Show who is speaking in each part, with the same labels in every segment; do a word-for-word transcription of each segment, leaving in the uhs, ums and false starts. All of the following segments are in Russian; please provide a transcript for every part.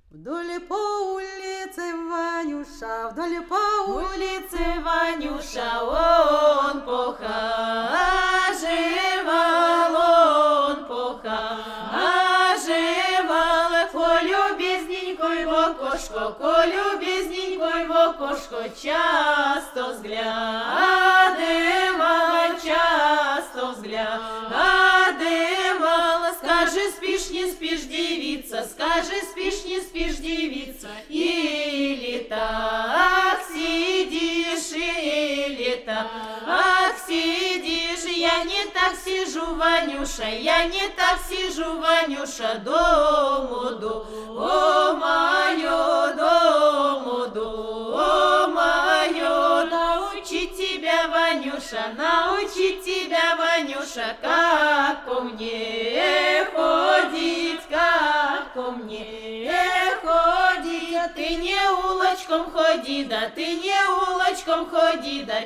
Speaker 1: Вдоль по улице Ванюша, вдоль по улице
Speaker 2: Ванюша, он похаживал, он похаживал, колю безненькой в окошко, колю безненькой в окошко, часто взглядывал, часто взглядывал. Скажи, спишь, не спишь, девица, скажи, спишь, не спишь, девица, или так сидишь, или так сидишь. Я не так сижу, Ванюша, я не так сижу, Ванюша, дому, думаю, дому, думаю. Научить тебя, Ванюша, научить тебя, Ванюша, как ко мне ходить, как ко мне ходить. Ты не улочком ходи, да ты не улочком ходи, да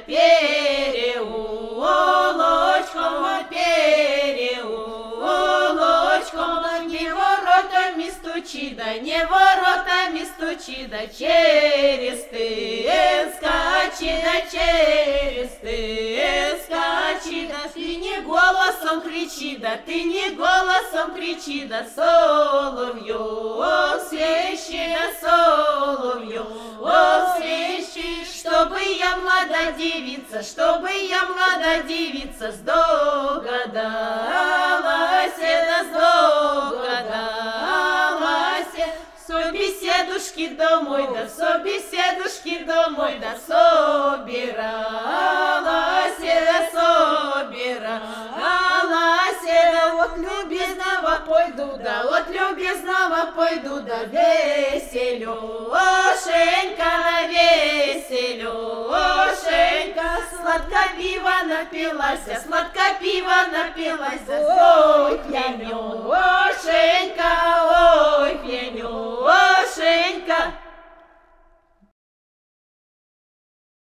Speaker 2: переулочком, переулочком. Не воротами стучи, да не воротами стучи, да через ты скачи, да через ты скачи. Да ты не голосом кричи, да ты не голосом кричи, да соловью свищи, да соловью свищи. Чтобы я млада девица, чтобы я млада девица сдогадалась, да сдогадалась. Собеседушки домой, да собеседушки домой, да собиралась, да собиралась. Да от любезного пойду, да от любезного пойду, да веселюшенька, да веселюшенька. Сладко пива напилась, сладко пива напилась, ой, пьянюшенька.